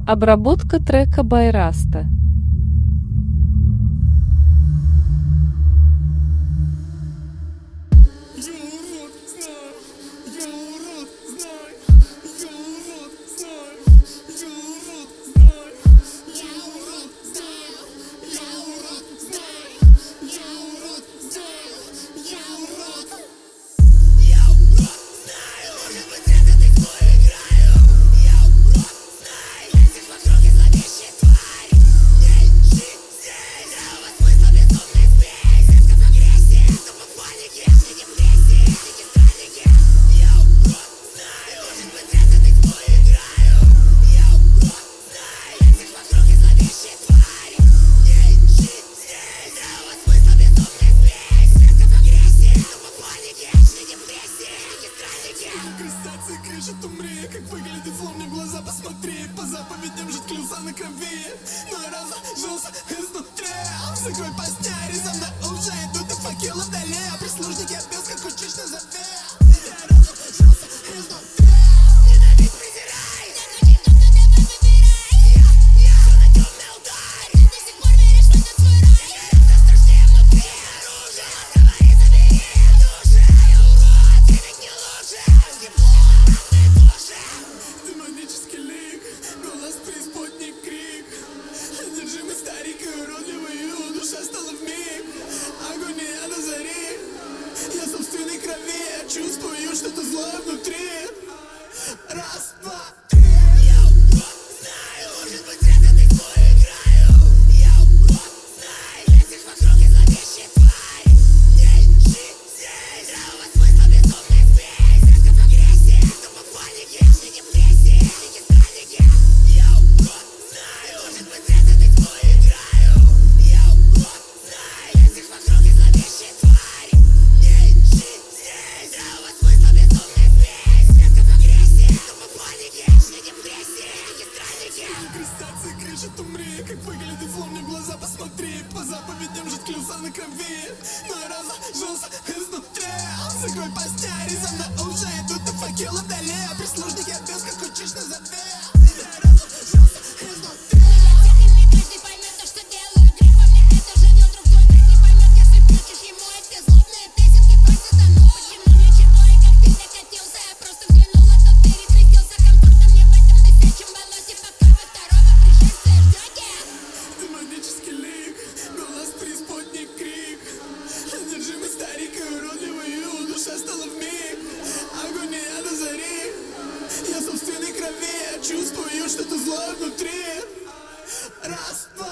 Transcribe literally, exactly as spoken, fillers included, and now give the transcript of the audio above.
Обработка трека Байраста. Красавцы кричат, умри, как выглядит зло, мне в глаза посмотри. По заповедям жить клялся на крови, но я разожжался изнутри. Закрой постель, за мной уже идут и факелы вдали. Прислужники обез, как учишь на заве. Я разожжался изнутри. Ненавидь, презирай, я хочу, но кто тебя выбирай. Я, я, что на темный алтарь. Ты до сих пор веришь в этот свой рай. Я это страшнее внутри оружие. Говори, забери душу. Я урод, ты ведь не лучше. Демонический лик, голос преисподней крик. Одержимый старик и уродливый ю, душа стала вмиг. Агония до зари. Я собственной крови, я чувствую что-то злое внутри. Раз, два, три. Я урод, знаю, может быть зря ты твой играю. Я урод, знаю, лезешь вокруг и зловещая тварь. Не ищи здесь здравого смысла, безумный спесь. Резко в агрессии, тупо в панике, лишней депрессии, дикие странники. Я урод, знаю, может быть зря ты твой играю. Я урод, знаю, лезешь вокруг и зловещая тварь. Не ищи здесь здравого смысла, безумный спесь. Резко в агрессии, тупо в панике, лишней депрессии, дикие странники. Крестятся и кричат, умри, как выглядит зло, мне в глаза посмотри. По заповедям жить клялся на крови, но я разожжался изнутри. Закрой постель, за мной уже идут и факелы вдали. Прислужники обез, как учишь на заве. Я разожжался изнутри. Каждый поймет то, что делаю. Грех во мне, это живет другой. Грех не поймет, если включишь ему эти злобные песенки про сатану. Почему ничего и как ты докатился? Я просто взглянула, то ты ретрестился. Комфортно мне в этом досячем болоте, пока вы второго пришествия ждете. Демонический лик, голос преисподней крик. Одержимый старик и уродливый ю, душа стала вмиг. Агония до зари. Я собственной крови, я чувствую что-то злое внутри. Раз, два,